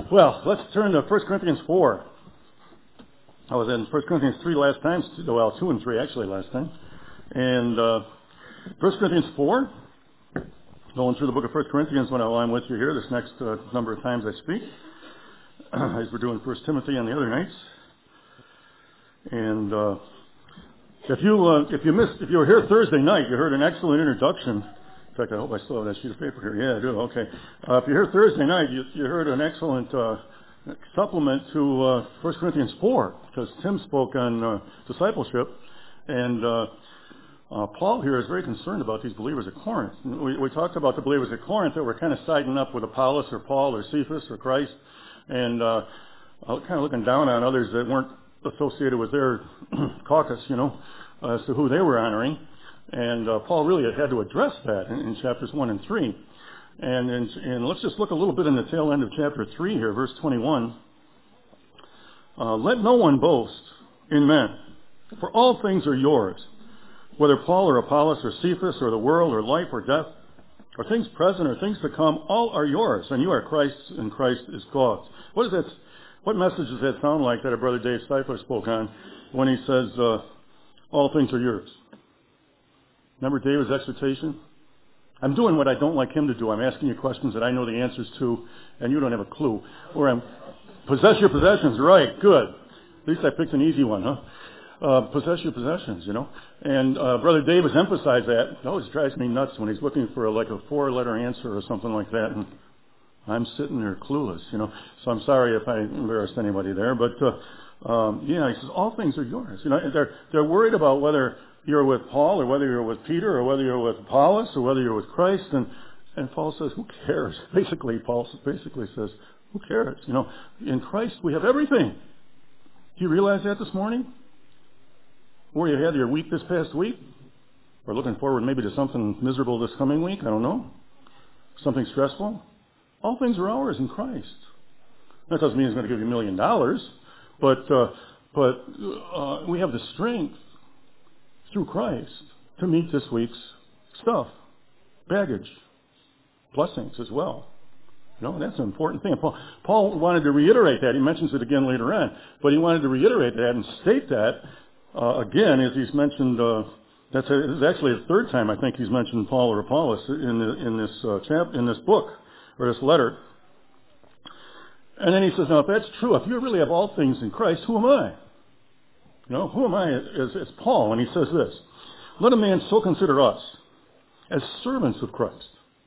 Well, let's turn to 1 Corinthians 4. I was in 1 Corinthians 3 last time. Well, 2 and 3 actually last time. And 1 Corinthians 4, going through the book of 1 Corinthians while I'm with you here this next number of times I speak, as we're doing 1 Timothy on the other nights. And if you were here Thursday night, you heard an excellent introduction. In fact, I hope I still have that sheet of paper here. Yeah, I do. Okay. If you're here Thursday night, you heard an excellent supplement to 1 Corinthians 4, because Tim spoke on discipleship, and Paul here is very concerned about these believers at Corinth. We talked about the believers at Corinth that were kind of siding up with Apollos or Paul or Cephas or Christ, and kind of looking down on others that weren't associated with their caucus, as to who they were honoring. And Paul really had to address that in chapters 1 and 3. And let's just look a little bit in the tail end of chapter 3 here, verse 21. Let no one boast in men, for all things are yours, whether Paul or Apollos or Cephas or the world or life or death, or things present or things to come, all are yours, and you are Christ's, and Christ is God's. What message does that sound like that our brother Dave Stifler spoke on when he says, all things are yours? Remember David's exhortation? I'm doing what I don't like him to do. I'm asking you questions that I know the answers to, and you don't have a clue. Or possess your possessions. Right, good. At least I picked an easy one, huh? Possess your possessions, And Brother Dave has emphasized that. It always drives me nuts when he's looking for a 4-letter answer or something like that, and I'm sitting there clueless, So I'm sorry if I embarrassed anybody there, but he says all things are yours. They're worried about whether you're with Paul or whether you're with Peter or whether you're with Apollos or whether you're with Christ, and Paul says, who cares? Paul basically says, who cares? In Christ we have everything. Do you realize that this morning? Or you had your week this past week? Or looking forward maybe to something miserable this coming week? I don't know. Something stressful? All things are ours in Christ. That doesn't mean he's going to give you $1 million, but we have the strength through Christ to meet this week's stuff, baggage, blessings as well. That's an important thing. Paul wanted to reiterate that. He mentions it again later on, but he wanted to reiterate that and state that again, as he's mentioned. This is actually the third time I think he's mentioned Paul or Apollos in this book or this letter. And then he says, now if that's true, if you really have all things in Christ, who am I? Who am I as Paul? And he says this, let a man so consider us as servants of Christ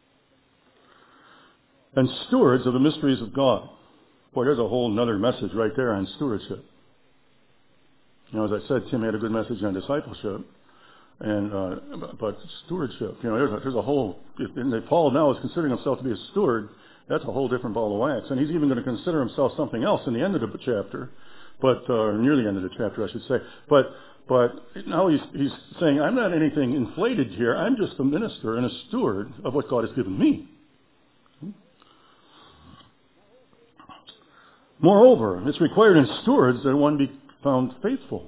and stewards of the mysteries of God. Boy, there's a whole nother message right there on stewardship. As I said, Tim had a good message on discipleship, but stewardship, there's a whole, if Paul now is considering himself to be a steward, that's a whole different ball of wax. And he's even going to consider himself something else in the end of the chapter, or near the end of the chapter, I should say. But now he's saying, I'm not anything inflated here. I'm just a minister and a steward of what God has given me. Moreover, it's required in stewards that one be found faithful.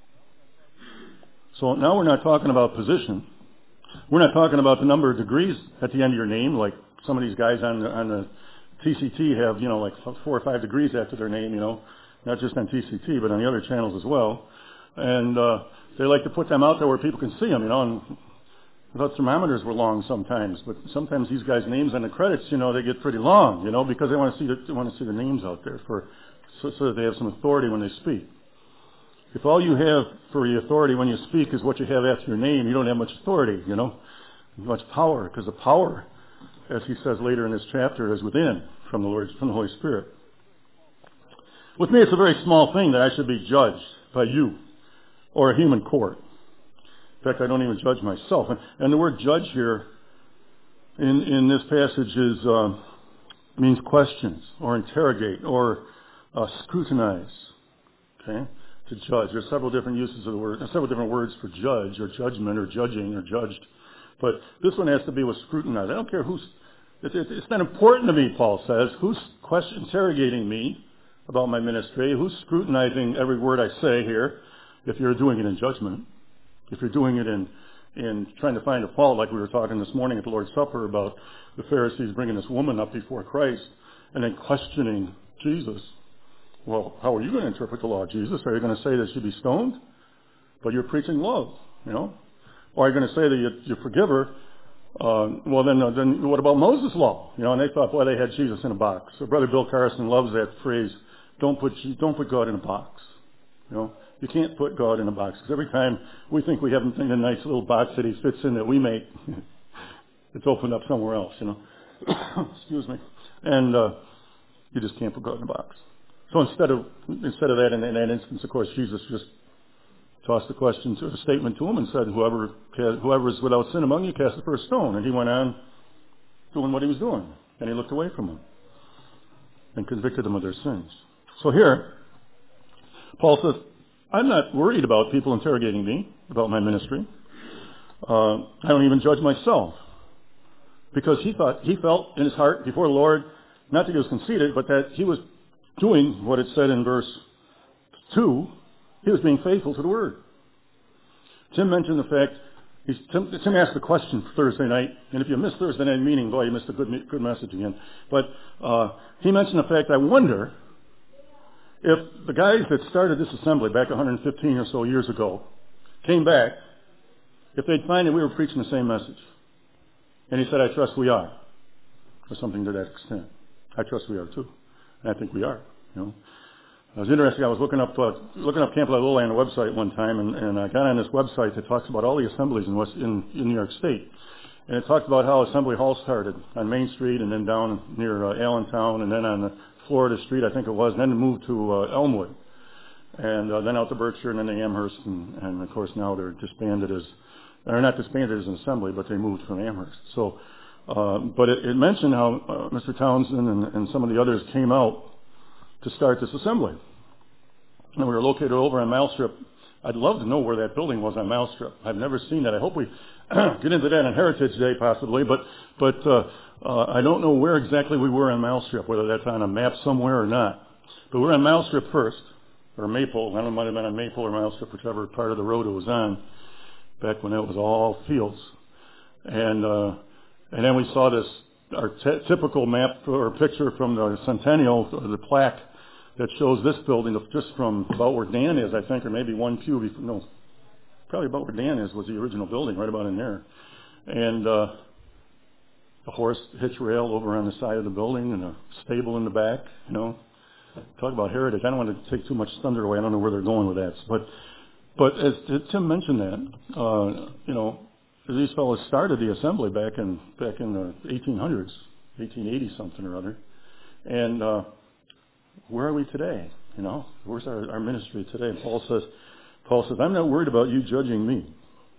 So now we're not talking about position. We're not talking about the number of degrees at the end of your name, like some of these guys on the TCT have, like 4 or 5 degrees after their name, not just on TCT, but on the other channels as well. And they like to put them out there where people can see them, and I thought thermometers were long sometimes, but sometimes these guys' names on the credits, they get pretty long, because they want to see their names out there so that they have some authority when they speak. If all you have for your authority when you speak is what you have after your name, you don't have much authority, much power, because the power, as he says later in this chapter, is within from the Holy Spirit. With me, it's a very small thing that I should be judged by you or a human court. In fact, I don't even judge myself. And the word judge here in this passage means questions or interrogate or scrutinize. Okay? To judge. There's several different uses of the word, several different words for judge or judgment or judging or judged. But this one has to be with scrutinize. I don't care it's not important to me, Paul says, who's interrogating me about my ministry, who's scrutinizing every word I say here, if you're doing it in judgment, if you're doing it in trying to find a fault, like we were talking this morning at the Lord's Supper about the Pharisees bringing this woman up before Christ and then questioning Jesus. Well, how are you going to interpret the law of Jesus? Are you going to say that you be stoned? But you're preaching love, Or are you going to say that you forgive her? Well, then what about Moses' law? And they thought, boy, they had Jesus in a box. So Brother Bill Carson loves that phrase, don't put God in a box. You can't put God in a box, because every time we think we have him in a nice little box that he fits in that we make, it's opened up somewhere else, Excuse me. And you just can't put God in a box. So instead of that, in that instance, of course, Jesus just tossed the question to a statement to him and said, whoever is without sin among you, cast the first stone. And he went on doing what he was doing. And he looked away from them and convicted them of their sins. So here, Paul says, I'm not worried about people interrogating me about my ministry. I don't even judge myself. Because he felt in his heart before the Lord, not that he was conceited, but that he was doing what it said in verse 2. He was being faithful to the word. Tim mentioned the fact, Tim asked the question Thursday night, and if you missed Thursday night meeting, boy, you missed a good message again. But he mentioned the fact, I wonder if the guys that started this assembly back 115 or so years ago came back, if they'd find that we were preaching the same message. And he said, I trust we are, or something to that extent. I trust we are too. And I think we are, It was interesting. I was looking up Camp Lilly on the website one time, and I got on this website that talks about all the assemblies in New York State. And it talked about how Assembly Hall started on Main Street, and then down near Allentown, and then on the Florida Street, I think it was, and then it moved to Elmwood, and then out to Berkshire, and then to Amherst, and of course now they're not disbanded as an assembly, but they moved from Amherst. So, but it mentioned how Mr. Townsend and some of the others came out to start this assembly. And we were located over on Malstrip. I'd love to know where that building was on Malstrip. I've never seen that. I hope we get into that on Heritage Day possibly, but I don't know where exactly we were on Malstrip, whether that's on a map somewhere or not. But we're on Malstrip first, or Maple. I don't know, it might have been on Maple or Malstrip, whichever part of the road it was on, back when it was all fields. And then we saw this, our typical map or picture from the Centennial, the plaque that shows this building just from about where Dan is, I think, or maybe one pew before, no, probably about where Dan is was the original building, right about in there. And a horse hitch rail over on the side of the building and a stable in the back, Talk about heritage. I don't want to take too much thunder away. I don't know where they're going with that. But as Tim mentioned that, these fellows started the assembly back in the 1800s, 1880 something or other. And where are we today? Where's our ministry today? And Paul says, I'm not worried about you judging me.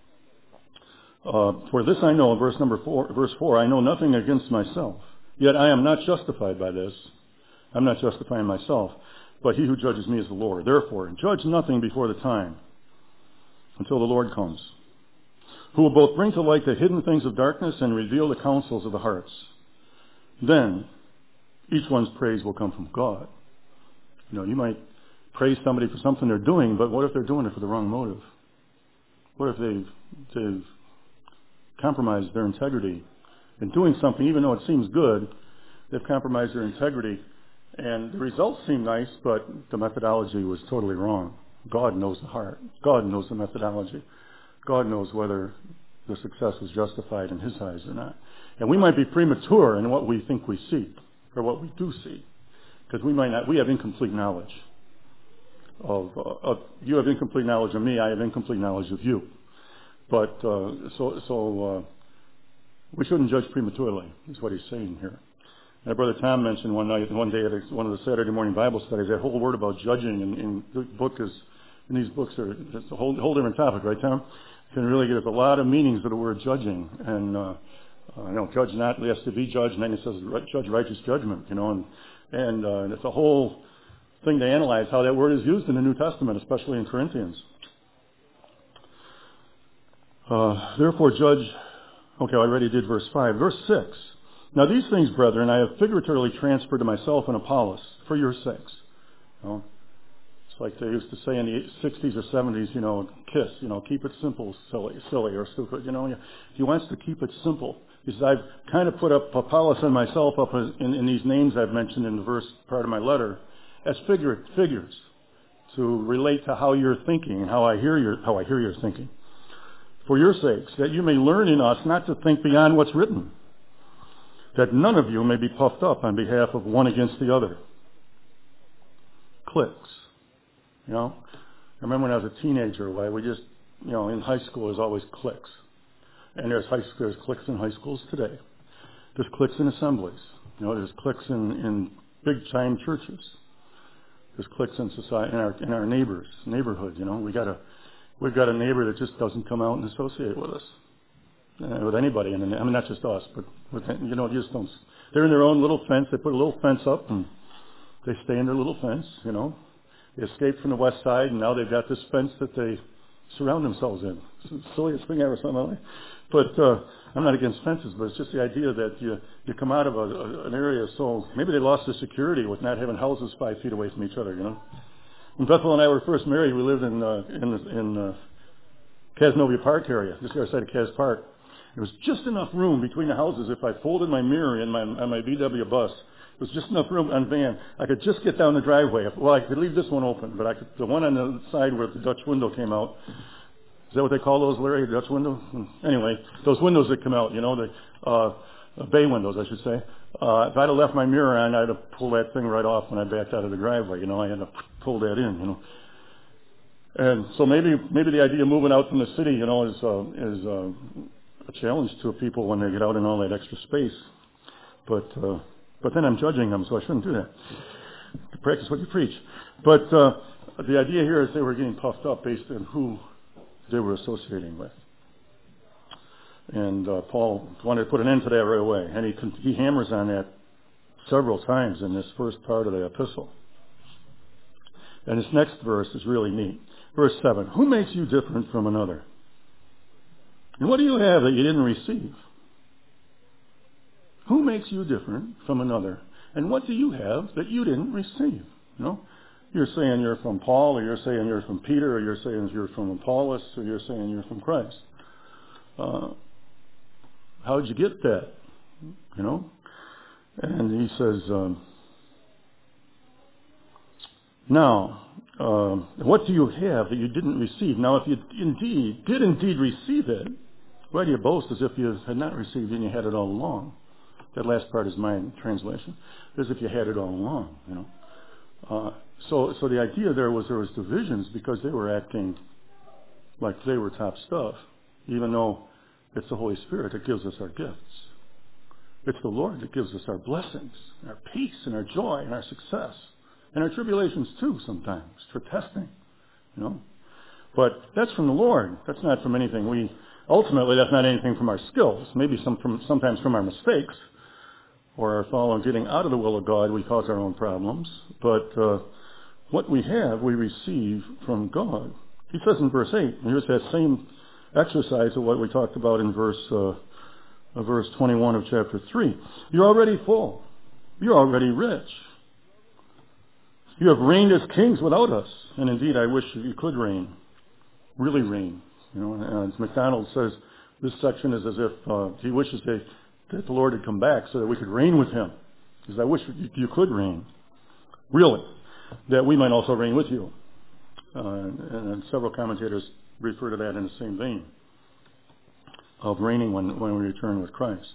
For this I know, in verse 4, I know nothing against myself. Yet I am not justified by this. I'm not justifying myself, but he who judges me is the Lord. Therefore, judge nothing before the time, until the Lord comes, who will both bring to light the hidden things of darkness and reveal the counsels of the hearts. Then each one's praise will come from God. You might praise somebody for something they're doing, but what if they're doing it for the wrong motive? What if they've compromised their integrity in doing something, even though it seems good? They've compromised their integrity, and the results seem nice, but the methodology was totally wrong. God knows the heart. God knows the methodology. God knows whether the success was justified in his eyes or not. And we might be premature in what we think we see, or what we do see, because we have incomplete knowledge of you have incomplete knowledge of me, I have incomplete knowledge of you. But we shouldn't judge prematurely, is what he's saying here. And Brother Tom mentioned one day at one of the Saturday morning Bible studies, that whole word about judging in the book is, in these books it's a whole different topic, right, Tom? Can really give us a lot of meanings of the word judging. And judge not lest to be judged, and then it says judge righteous judgment, and it's a whole thing to analyze how that word is used in the New Testament, especially in Corinthians. Therefore judge, I already did verse 5. Verse 6. Now these things, brethren, I have figuratively transferred to myself and Apollos for your sakes. It's like they used to say in the 60s or 70s, KISS, keep it simple, silly or stupid. He wants to keep it simple. He says, I've kind of put up Apollos and myself up in these names I've mentioned in the verse part of my letter as figures to relate to how you're thinking and how I hear your thinking. For your sakes, that you may learn in us not to think beyond what's written, that none of you may be puffed up on behalf of one against the other. Cliques. You know, I remember when I was a teenager, we just, in high school there's always cliques. And there's cliques in high schools today. There's cliques in assemblies. There's cliques in big time churches. There's cliques in society, in our neighborhood. We've got a neighbor that just doesn't come out and associate with us, with anybody. And not just us, but with, just don't. They're in their own little fence. They put a little fence up and they stay in their little fence. They escaped from the west side and now they've got this fence that they surround themselves in. It's the silliest thing I ever saw in my life. But I'm not against fences, but it's just the idea that you come out of an area, so maybe they lost the security with not having houses 5 feet away from each other, When Bethel and I were first married, we lived in Cazenovia Park area, just the other side of Caz Park. There was just enough room between the houses. If I folded my mirror on my VW bus, there was just enough room on van. I could just get down the driveway. Well, I could leave this one open, but the one on the side where the Dutch window came out. Is that what they call those, Larry? Dutch window? Anyway, those windows that come out, the bay windows, I should say. If I'd have left my mirror on, I'd have pulled that thing right off when I backed out of the driveway. I had to pull that in. And so maybe the idea of moving out from the city, is a challenge to people when they get out in all that extra space. But then I'm judging them, so I shouldn't do that. To practice what you preach. But the idea here is they were getting puffed up based on who they were associating with. And Paul wanted to put an end to that right away. And he hammers on that several times in this first part of the epistle. And this next verse is really neat. Verse 7, who makes you different from another? And what do you have that you didn't receive? Who makes you different from another? And what do you have that you didn't receive? You're saying you're from Paul, or you're saying you're from Peter, or you're saying you're from Apollos, or you're saying you're from Christ. How'd you get that? And he says, now, what do you have that you didn't receive? Now, if you did indeed receive it, why do you boast as if you had not received it and you had it all along? That last part is my translation. As if you had it all along, So the idea there was divisions because they were acting like they were top stuff, even though it's the Holy Spirit that gives us our gifts. It's the Lord that gives us our blessings, our peace, and our joy, and our success, and our tribulations too sometimes for testing, But that's from the Lord. That's not from anything ultimately that's not anything from our skills. Maybe sometimes from our mistakes or our fall and getting out of the will of God, we cause our own problems. But what we have, we receive from God. He says in verse 8, and here's that same exercise of what we talked about in verse 21 of chapter 3. You're already full. You're already rich. You have reigned as kings without us. And indeed, I wish you could reign. Really reign. As MacDonald says, this section is as if he wishes that the Lord had come back so that we could reign with him. Because I wish you could reign. Really. That we might also reign with you. And several commentators refer to that in the same vein of reigning when we return with Christ.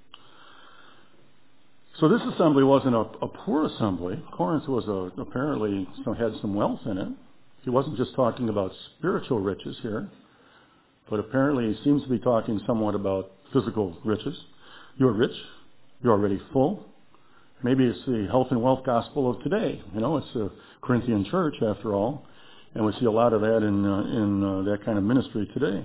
So this assembly wasn't a poor assembly. Corinth was apparently had some wealth in it. He wasn't just talking about spiritual riches here, but apparently he seems to be talking somewhat about physical riches. You're rich. You're already full. Maybe it's the health and wealth gospel of today. It's a Corinthian church after all, and we see a lot of that in that kind of ministry today.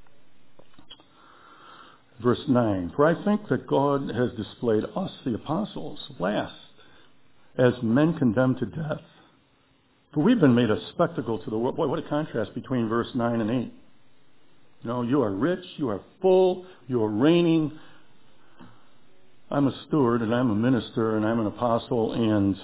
Verse 9, for I think that God has displayed us, the apostles, last, as men condemned to death. For we've been made a spectacle to the world. Boy, what a contrast between verse 9 and 8. You are rich, you are full, you are reigning. I'm a steward, and I'm a minister, and I'm an apostle, and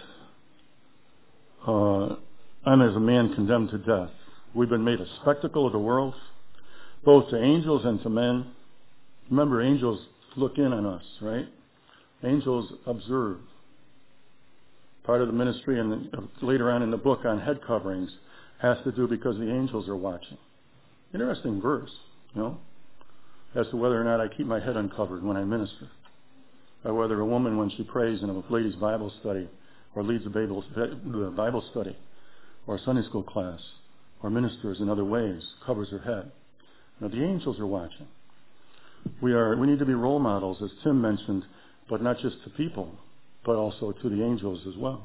I'm as a man condemned to death. We've been made a spectacle of the world, both to angels and to men. Remember, angels look in on us, right? Angels observe. Part of the ministry and later on in the book on head coverings has to do because the angels are watching. Interesting verse, as to whether or not I keep my head uncovered when I minister, or whether a woman, when she prays in a ladies' Bible study, or leads a Bible study, or a Sunday school class, or ministers in other ways, covers her head. Now, the angels are watching. We need to be role models, as Tim mentioned, but not just to people, but also to the angels as well.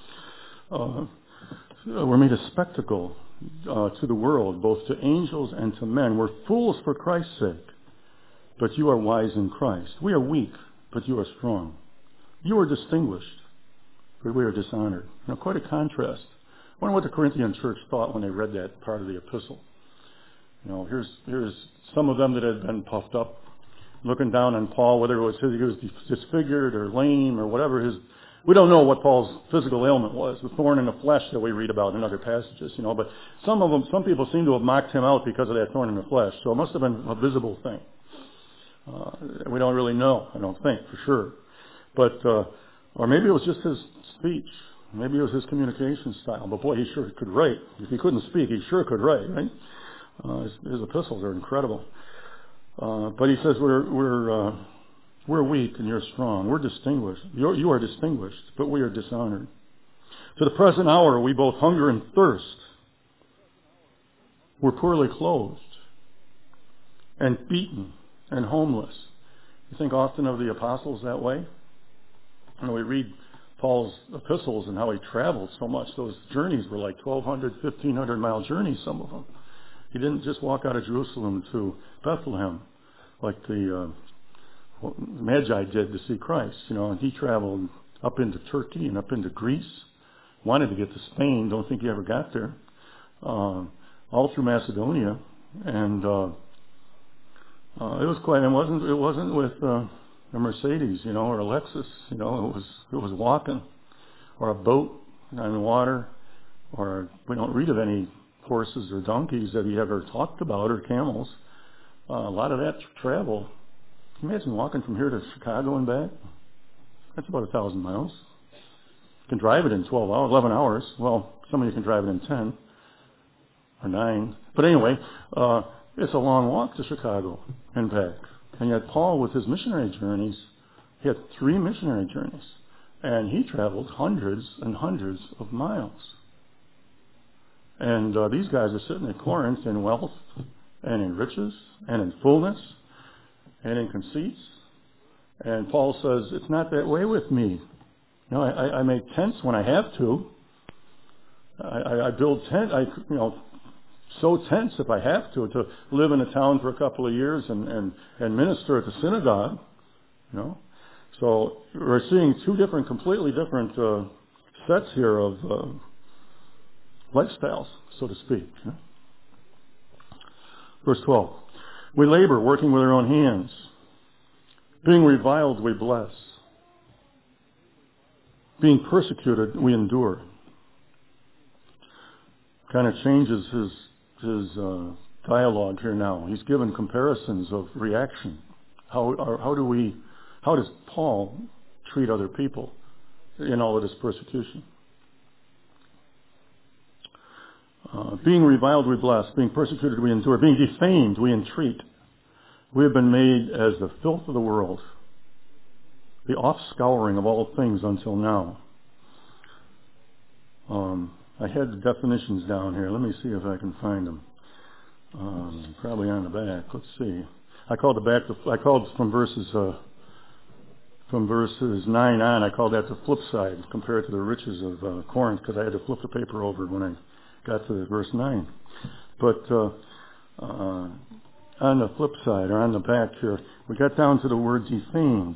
We're made a spectacle to the world, both to angels and to men. We're fools for Christ's sake, but you are wise in Christ. We are weak, but you are strong. You are distinguished, but we are dishonored. Now, quite a contrast. I wonder what the Corinthian church thought when they read that part of the epistle. Here's some of them that had been puffed up, looking down on Paul, whether it was he was disfigured or lame or whatever we don't know what Paul's physical ailment was, the thorn in the flesh that we read about in other passages, but some people seem to have mocked him out because of that thorn in the flesh, so it must have been a visible thing. We don't really know, I don't think, for sure. But, or maybe it was just his speech. Maybe it was his communication style. But boy, he sure could write. If he couldn't speak, he sure could write, right? His epistles are incredible. But he says we're weak and you're strong. We're distinguished. You are distinguished, but we are dishonored. To the present hour, we both hunger and thirst. We're poorly clothed and beaten and homeless. You think often of the apostles that way? We read Paul's epistles and how he traveled so much. Those journeys were like 1,200, 1,500-mile journeys, some of them. He didn't just walk out of Jerusalem to Bethlehem like the Magi did to see Christ, and he traveled up into Turkey and up into Greece, wanted to get to Spain, don't think he ever got there, all through Macedonia, and it wasn't with a Mercedes, or a Lexus, it was walking, or a boat on the water, or we don't read of any horses or donkeys that he ever talked about, or camels. A lot of that travel. Can you imagine walking from here to Chicago and back? That's about 1,000 miles. You can drive it in 11 hours. Well, some of you can drive it in 10 or 9. But anyway, it's a long walk to Chicago and back. And yet Paul, with his missionary journeys, he had 3 missionary journeys. And he traveled hundreds and hundreds of miles. And these guys are sitting at Corinth in wealth and in riches and in fullness and in conceits. And Paul says, it's not that way with me. I make tents when I have to. I build tents. Sew tents if I have to live in a town for a couple of years and minister at the synagogue. So we're seeing 2 completely different sets here of lifestyles, so to speak. Verse 12. We labor, working with our own hands. Being reviled, we bless. Being persecuted, we endure. Kind of changes his dialogue here now. He's given comparisons of reaction. How does Paul treat other people in all of this persecution? Being reviled, we bless. Being persecuted, we endure. Being defamed, we entreat. We have been made as the filth of the world, the offscouring of all things until now. I had the definitions down here. Let me see if I can find them. Probably on the back. Let's see. I called from verses 9 on. I called that the flip side compared to the riches of Corinth, because I had to flip the paper over when I got to verse 9. But on the flip side, or on the back here, we got down to the word defamed.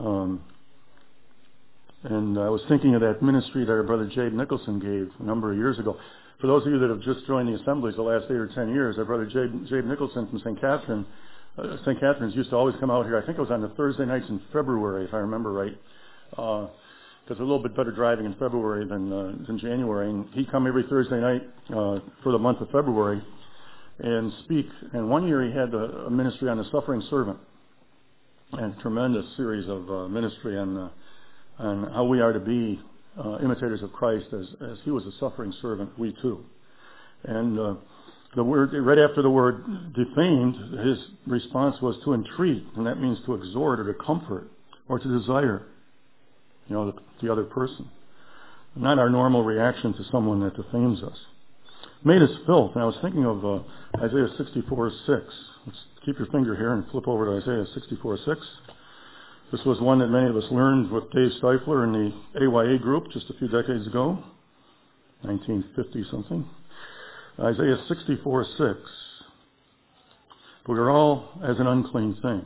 And I was thinking of that ministry that our brother Jabe Nicholson gave a number of years ago. For those of you that have just joined the assemblies the last 8 or 10 years, our brother Jabe Nicholson from St. Catherine's used to always come out here. I think it was on the Thursday nights in February, if I remember right. Because a little bit better driving in February than January. And he'd come every Thursday night for the month of February and speak. And one year he had a ministry on the suffering servant. and a tremendous series of ministry on how we are to be imitators of Christ as he was a suffering servant, we too. And the word, right after the word defamed, his response was to entreat, and that means to exhort or to comfort or to desire, the other person. Not our normal reaction to someone that defames us. Made us filth. And I was thinking of Isaiah 64:6. Let's keep your finger here and flip over to Isaiah 64:6. This was one that many of us learned with Dave Stifler in the AYA group just a few decades ago, 1950-something. Isaiah 64:6. But we're all as an unclean thing.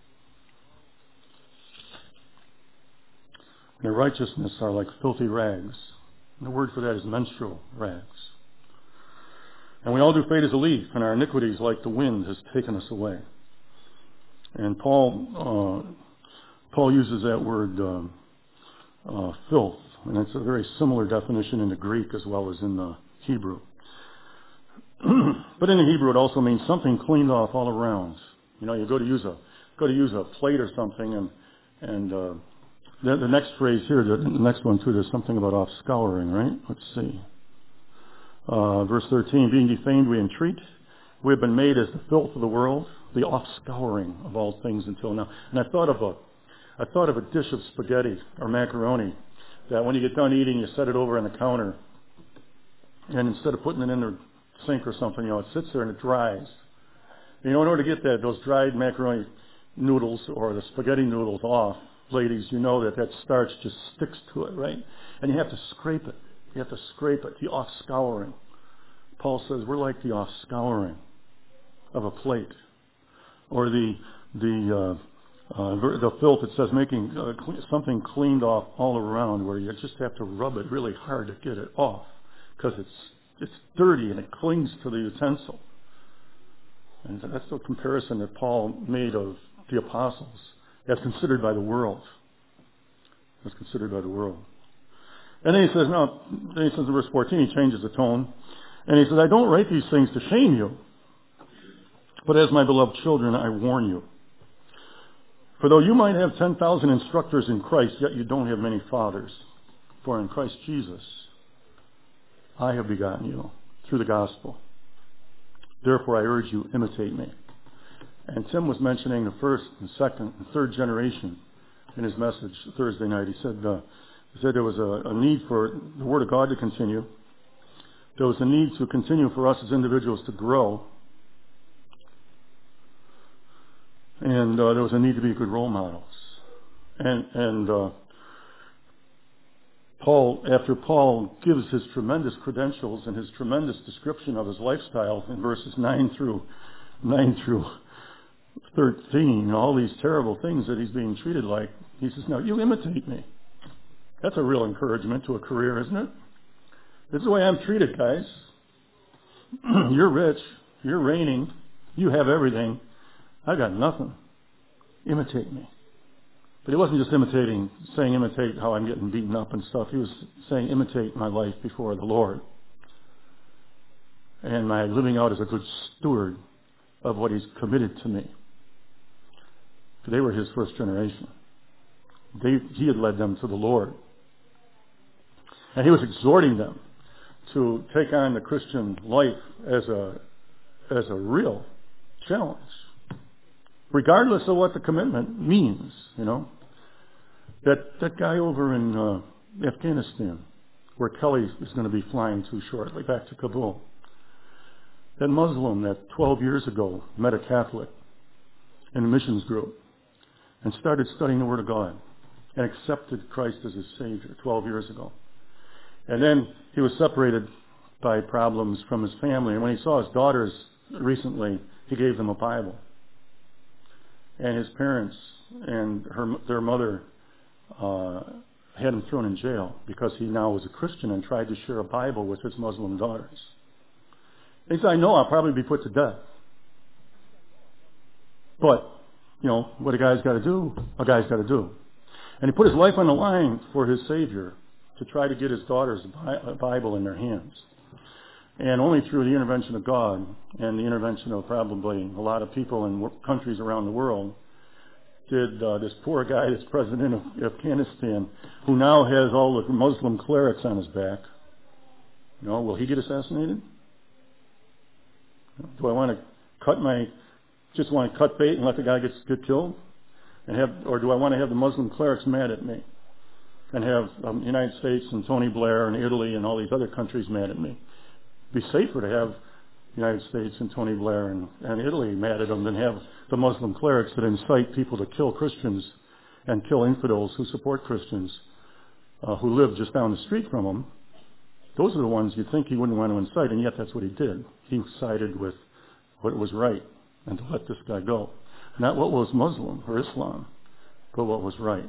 Their righteousness are like filthy rags. And the word for that is menstrual rags. And we all do fade as a leaf, and our iniquities, like the wind, has taken us away. And Paul uses that word filth, and it's a very similar definition in the Greek as well as in the Hebrew. But in the Hebrew, it also means something cleaned off all around. You go to use a plate or something, and the next phrase here, the next one too, there's something about off scouring, right? Let's see. Verse 13, being defamed we entreat. We have been made as the filth of the world, the off scouring of all things until now. And I thought of a dish of spaghetti or macaroni that when you get done eating, you set it over on the counter, and instead of putting it in the sink or something, it sits there and it dries. In order to get those dried macaroni noodles or the spaghetti noodles off, ladies, that starch just sticks to it, right? And you have to scrape it. The off scouring. Paul says we're like the off scouring of a plate, or the filth. It says making something cleaned off all around, where you just have to rub it really hard to get it off, because it's dirty and it clings to the utensil. And that's the comparison that Paul made of the apostles, as considered by the world. And then he says in verse 14, he changes the tone. And he says, I don't write these things to shame you, but as my beloved children, I warn you. For though you might have 10,000 instructors in Christ, yet you don't have many fathers. For in Christ Jesus, I have begotten you through the gospel. Therefore, I urge you, imitate me. And Tim was mentioning the first and second and third generation in his message Thursday night. He said there was a need for the Word of God to continue. There was a need to continue for us as individuals to grow. And there was a need to be good role models. And after Paul gives his tremendous credentials and his tremendous description of his lifestyle in verses 9 through 13, all these terrible things that he's being treated like, he says, now you imitate me. That's a real encouragement to a career, isn't it? This is the way I'm treated, guys. You're rich. You're reigning. You have everything. I got nothing. Imitate me. But he wasn't just saying imitate how I'm getting beaten up and stuff. He was saying imitate my life before the Lord. And my living out as a good steward of what he's committed to me. They were his first generation. He had led them to the Lord. And he was exhorting them to take on the Christian life as a real challenge, regardless of what the commitment means. That guy over in Afghanistan, where Kelly is going to be flying to shortly, back to Kabul. That Muslim that 12 years ago met a Catholic in a missions group and started studying the Word of God and accepted Christ as his Savior 12 years ago. And then he was separated by problems from his family. And when he saw his daughters recently, he gave them a Bible. And his parents and their mother had him thrown in jail because he now was a Christian and tried to share a Bible with his Muslim daughters. He said, I know I'll probably be put to death. But, what a guy's got to do, a guy's got to do. And he put his life on the line for his Savior to try to get his daughters a Bible in their hands. And only through the intervention of God and the intervention of probably a lot of people in countries around the world did this poor guy, this president of Afghanistan, who now has all the Muslim clerics on his back, will he get assassinated? Do I want to just want to cut bait and let the guy get killed? Or do I want to have the Muslim clerics mad at me? And have the United States and Tony Blair and Italy and all these other countries mad at me? It'd be safer to have the United States and Tony Blair and Italy mad at them than have the Muslim clerics that incite people to kill Christians and kill infidels who support Christians who live just down the street from them. Those are the ones you'd think he wouldn't want to incite, and yet that's what he did. He sided with what was right and to let this guy go. Not what was Muslim or Islam, but what was right.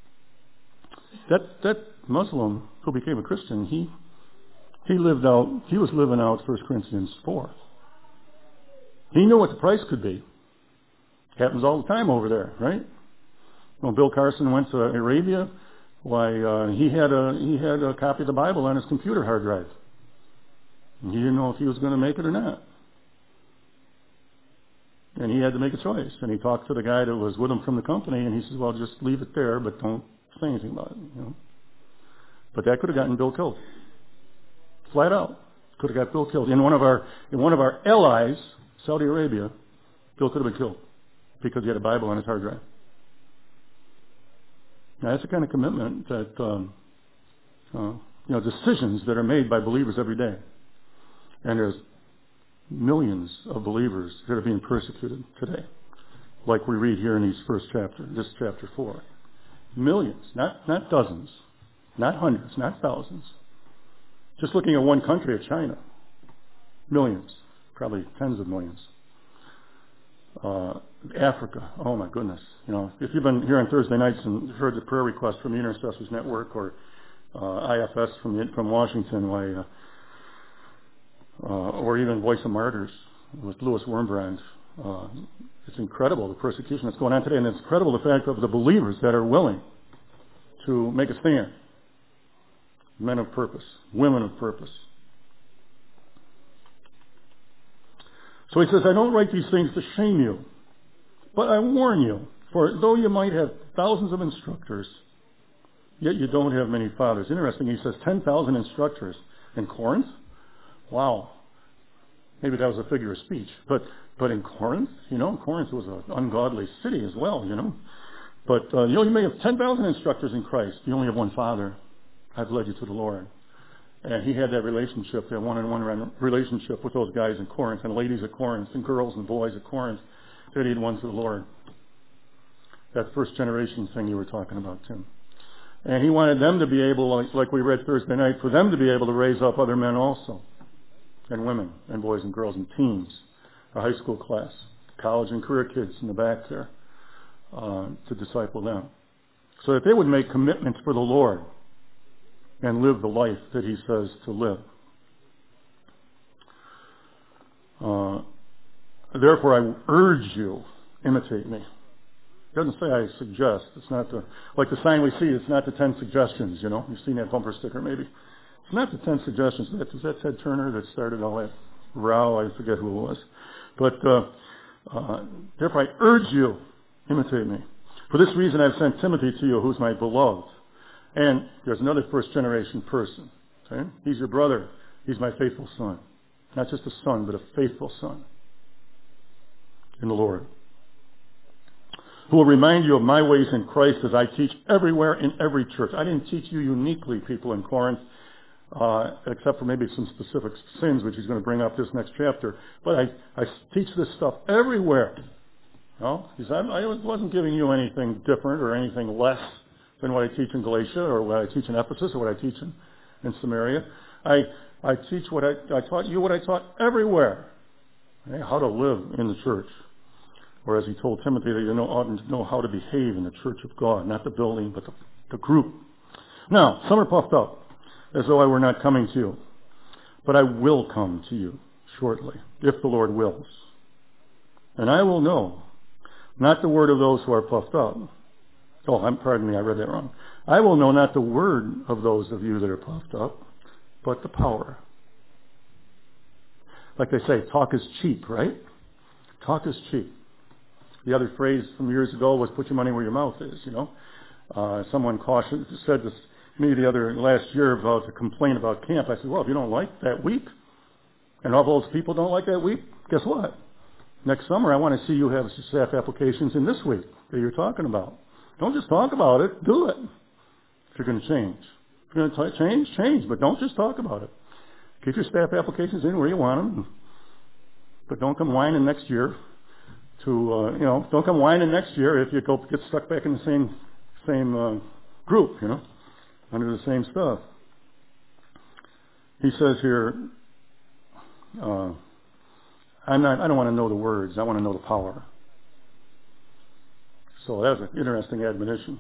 That Muslim who became a Christian, he was living out 1 Corinthians 4. He knew what the price could be. Happens all the time over there, right? When Bill Carson went to Arabia, he had a copy of the Bible on his computer hard drive. And he didn't know if he was going to make it or not. And he had to make a choice. And he talked to the guy that was with him from the company, and he says, well, just leave it there, but don't say anything about it. But that could have gotten Bill killed. Flat out. Could have got Bill killed. In one of our allies, Saudi Arabia, Bill could have been killed because he had a Bible on his hard drive. Now that's the kind of commitment that decisions that are made by believers every day. And there's millions of believers that are being persecuted today, like we read here in this chapter 4. Millions, not dozens, not hundreds, not thousands. Just looking at one country, at China, millions, probably tens of millions. Africa, oh my goodness. If you've been here on Thursday nights and heard the prayer request from the Intercessors Network or IFS from Washington, or even Voice of Martyrs with Louis Wurmbrand, it's incredible the persecution that's going on today, and it's incredible the fact of the believers that are willing to make a stand. Men of purpose, women of purpose. So he says, I don't write these things to shame you, but I warn you, for though you might have thousands of instructors, yet you don't have many fathers. Interesting, he says 10,000 instructors in Corinth. Wow. Maybe that was a figure of speech. But in Corinth, Corinth was an ungodly city as well, But, you may have 10,000 instructors in Christ. You only have one Father. I've led you to the Lord. And he had that relationship, that one-on-one relationship with those guys in Corinth and ladies at Corinth and girls and boys at Corinth that he'd won to the Lord. That first generation thing you were talking about, Tim. And he wanted them to be able, like we read Thursday night, for them to be able to raise up other men also. And women and boys and girls and teens, a high school class, college and career kids in the back there, to disciple them. So that they would make commitments for the Lord and live the life that he says to live. Therefore, I urge you, imitate me. It doesn't say I suggest. It's not like the sign we see, it's not the 10 suggestions, You've seen that bumper sticker maybe. It's not the 10 suggestions. Was that Ted Turner that started all that row? I forget who it was. But therefore I urge you, imitate me. For this reason I've sent Timothy to you, who's my beloved. And there's another first generation person. Okay? He's your brother. He's my faithful son. Not just a son, but a faithful son in the Lord. Who will remind you of my ways in Christ as I teach everywhere in every church. I didn't teach you uniquely, people in Corinth, except for maybe some specific sins, which he's going to bring up this next chapter. But I teach this stuff everywhere. I wasn't giving you anything different or anything less than what I teach in Galatia or what I teach in Ephesus or what I teach in Samaria. I teach what I taught you, what I taught everywhere. How to live in the church. Or as he told Timothy, that you ought to know how to behave in the church of God, not the building, but the group. Now, some are puffed up, as though I were not coming to you. But I will come to you shortly, if the Lord wills. And I will know, not the word of those who are puffed up. Pardon me, I read that wrong. I will know not the word of those of you that are puffed up, but the power. Like they say, talk is cheap, right? Talk is cheap. The other phrase from years ago was put your money where your mouth is, Someone said this to me last year about a complaint about camp. I said, well, if you don't like that week, and all those people don't like that week, guess what? Next summer, I want to see you have staff applications in this week that you're talking about. Don't just talk about it, do it. If you're going to change. If you're going to change, but don't just talk about it. Keep your staff applications in where you want them, but don't come whining next year don't come whining next year if you get stuck back in the same group, under the same stuff. He says here, I don't want to know the words. I want to know the power. So that's an interesting admonition.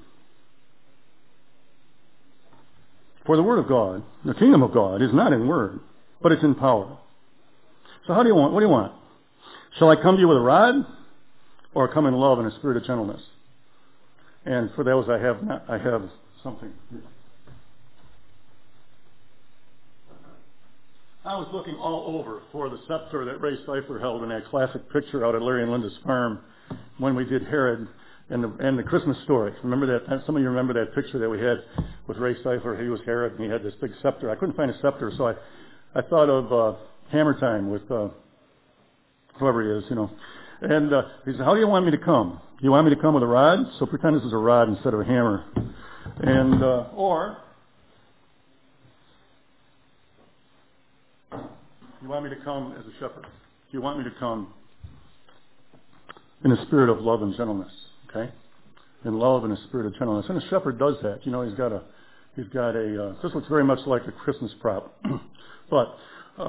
For the Word of God, the kingdom of God, is not in word, but it's in power. So what do you want? Shall I come to you with a rod, or come in love and a spirit of gentleness? And for those I have something. I was looking all over for the scepter that Ray Seifler held in that classic picture out at Larry and Linda's farm when we did Herod and the Christmas story. Remember that? Some of you remember that picture that we had with Ray Seifler. He was Herod and he had this big scepter. I couldn't find a scepter, so I thought of Hammer Time with whoever he is, And he said, how do you want me to come? You want me to come with a rod? So pretend this is a rod instead of a hammer. And or you want me to come as a shepherd? You want me to come in a spirit of love and gentleness, okay? In love and a spirit of gentleness. And a shepherd does that. This looks very much like a Christmas prop. But,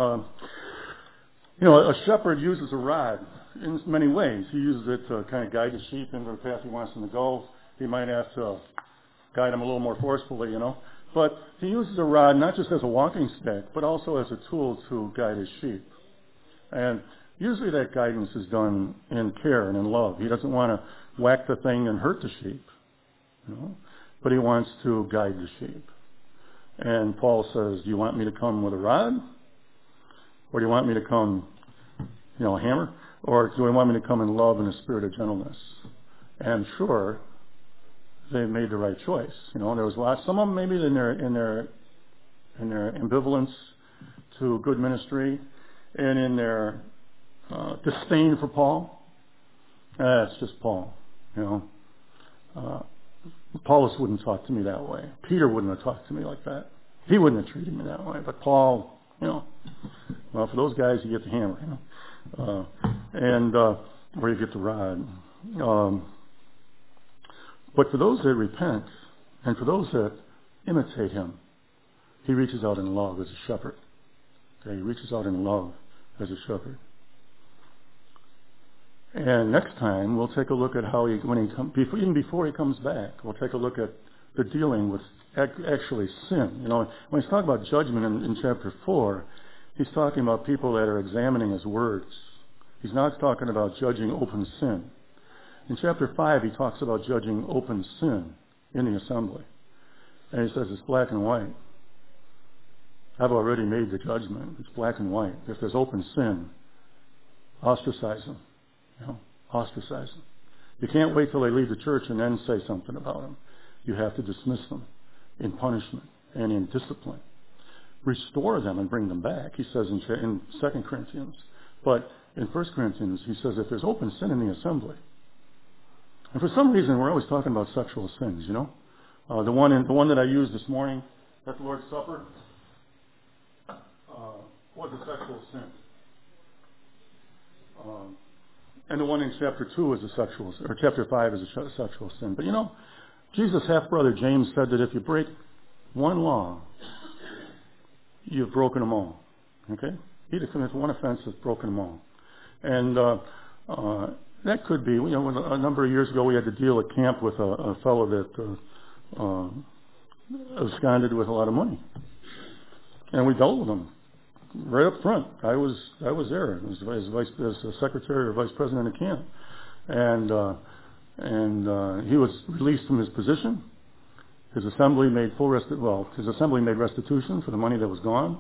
a shepherd uses a rod in many ways. He uses it to kind of guide the sheep into the path he wants them to go. He might have to guide them a little more forcefully, But he uses a rod not just as a walking stick, but also as a tool to guide his sheep. And usually that guidance is done in care and in love. He doesn't want to whack the thing and hurt the sheep, but he wants to guide the sheep. And Paul says, do you want me to come with a rod? Or do you want me to come, a hammer? Or do you want me to come in love and a spirit of gentleness? And sure, they made the right choice. There was some of them maybe in their ambivalence to good ministry and in their disdain for Paul. That's just Paul. Paulus wouldn't talk to me that way. Peter wouldn't have talked to me like that. He wouldn't have treated me that way. But Paul, well, for those guys, you get the hammer, or you get the rod. But for those that repent, and for those that imitate him, he reaches out in love as a shepherd. Okay, he reaches out in love as a shepherd. And next time, we'll take a look at how even before he comes back, we'll take a look at the dealing with actually sin. When he's talking about judgment in chapter 4, he's talking about people that are examining his words. He's not talking about judging open sin. In chapter 5, he talks about judging open sin in the assembly. And he says it's black and white. I've already made the judgment. It's black and white. If there's open sin, ostracize them. Ostracize them. You can't wait till they leave the church and then say something about them. You have to dismiss them in punishment and in discipline. Restore them and bring them back, he says in 2 Corinthians. But in 1 Corinthians, he says if there's open sin in the assembly, and for some reason we're always talking about sexual sins, The one that I used this morning at the Lord's Supper was a sexual sin. And the one in chapter 2 is chapter 5 is a sexual sin. But Jesus' half-brother James said that if you break one law, you've broken them all. Okay? He commits one offense has broken them all. And that could be, a number of years ago we had to deal at camp with a fellow that absconded with a lot of money. And we dealt with him right up front. I was there as a secretary or vice president of camp. And he was released from his position. His assembly made restitution for the money that was gone.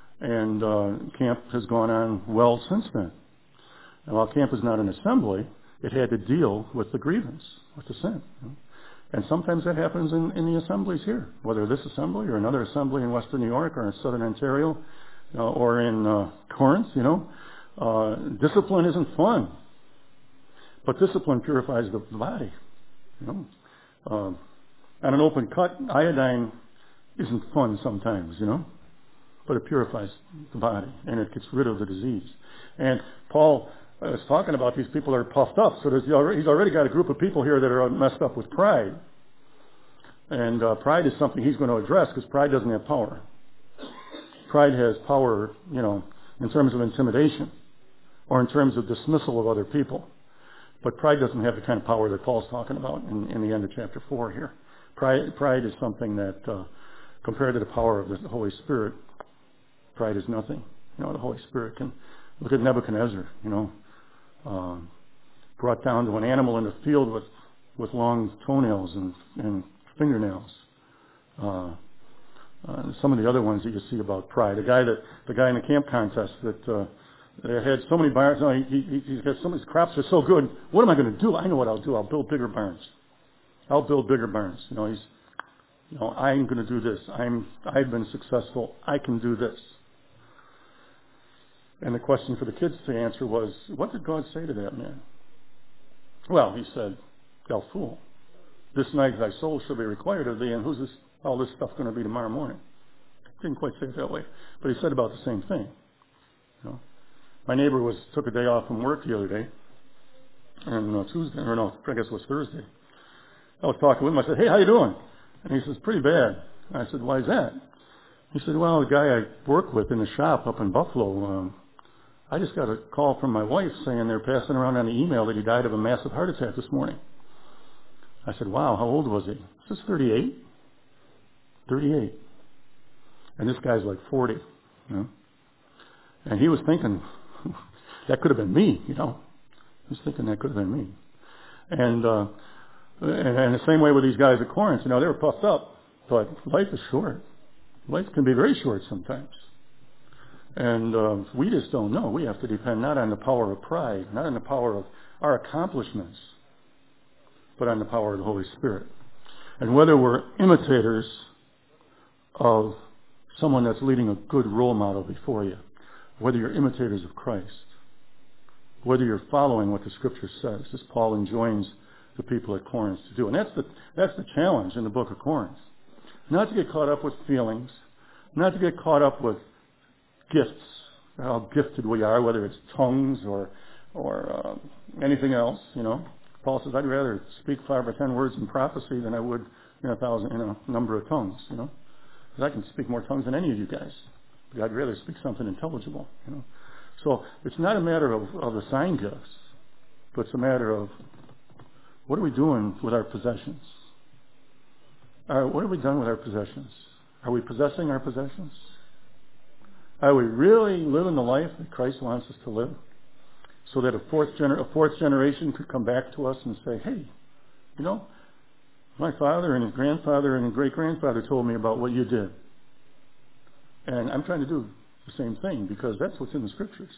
And camp has gone on well since then. And while camp is not an assembly, It had to deal with the grievance, with the sin. And sometimes that happens in the assemblies here, whether this assembly or another assembly in Western New York or in Southern Ontario or in Corinth, discipline isn't fun. But discipline purifies the body. On an open cut, iodine isn't fun sometimes, but it purifies the body and it gets rid of the disease. And Paul is talking about these people that are puffed up. So he's already got a group of people here that are messed up with pride. And pride is something he's going to address because pride doesn't have power. Pride has power, in terms of intimidation or in terms of dismissal of other people. But pride doesn't have the kind of power that Paul's talking about in the end of chapter 4 here. Pride is something that, compared to the power of the Holy Spirit, pride is nothing. The Holy Spirit can look at Nebuchadnezzar, brought down to an animal in the field with long toenails and fingernails. Some of the other ones that you see about pride. The guy in the camp contest that had so many barns. He's got so many crops are so good. What am I going to do? I know what I'll do. I'll build bigger barns. I'm going to do this. I've been successful. I can do this. And the question for the kids to answer was, what did God say to that man? Well, he said, thou fool, this night thy soul shall be required of thee, and who's all this stuff going to be tomorrow morning? Didn't quite say it that way, but he said about the same thing. My neighbor took a day off from work the other day, and Tuesday, or no, I guess it was Thursday. I was talking with him. I said, hey, how you doing? And he says, pretty bad. I said, why is that? He said, well, the guy I work with in the shop up in Buffalo, I just got a call from my wife saying they're passing around on the email that he died of a massive heart attack this morning. I said, wow, how old was he? He says, 38. 38. And this guy's like 40. And he was thinking, that could have been me, He was thinking that could have been me. And the same way with these guys at Corinth, they were puffed up, but life is short. Life can be very short sometimes. And we just don't know. We have to depend not on the power of pride, not on the power of our accomplishments, but on the power of the Holy Spirit. And whether we're imitators of someone that's leading a good role model before you, whether you're imitators of Christ, whether you're following what the Scripture says, as Paul enjoins the people at Corinth to do. And that's the challenge in the book of Corinth. Not to get caught up with feelings, not to get caught up with gifts, how gifted we are, whether it's tongues or anything else. Paul says, I'd rather speak 5 or 10 words in prophecy than I would in a number of tongues. Because I can speak more tongues than any of you guys. But I'd rather speak something intelligible. So it's not a matter of the sign gifts, but it's a matter of what are we doing with our possessions? What have we done with our possessions? Are we possessing our possessions? Are we really living the life that Christ wants us to live? So that a fourth generation could come back to us and say, hey, my father and his grandfather and his great-grandfather told me about what you did. And I'm trying to do the same thing because that's what's in the Scriptures.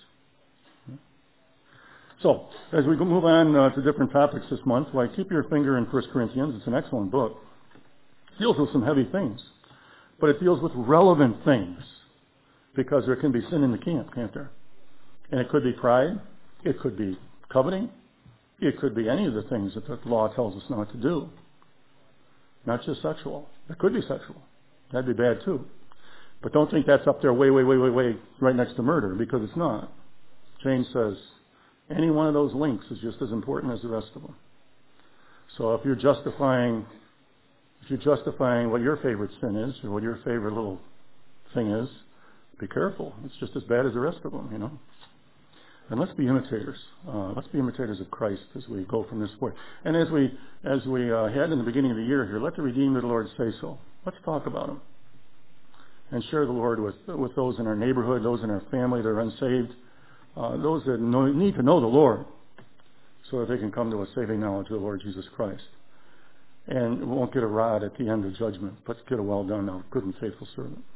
So, as we move on to different topics this month, keep your finger in 1 Corinthians. It's an excellent book. It deals with some heavy things, but it deals with relevant things because there can be sin in the camp, can't there? And it could be pride. It could be coveting. It could be any of the things that the law tells us not to do. Not just sexual. It could be sexual. That'd be bad too. But don't think that's up there way right next to murder, because it's not. James says any one of those links is just as important as the rest of them. So if you're justifying what your favorite sin is or what your favorite little thing is, be careful. It's just as bad as the rest of them, And let's be imitators. Let's be imitators of Christ as we go from this point. And as we had in the beginning of the year here, let the redeemed of the Lord say so. Let's talk about Him and share the Lord with those in our neighborhood, those in our family that are unsaved, those that need to know the Lord so that they can come to a saving knowledge of the Lord Jesus Christ. And won't get a rod at the end of judgment, but get a well done, thou good and faithful servant.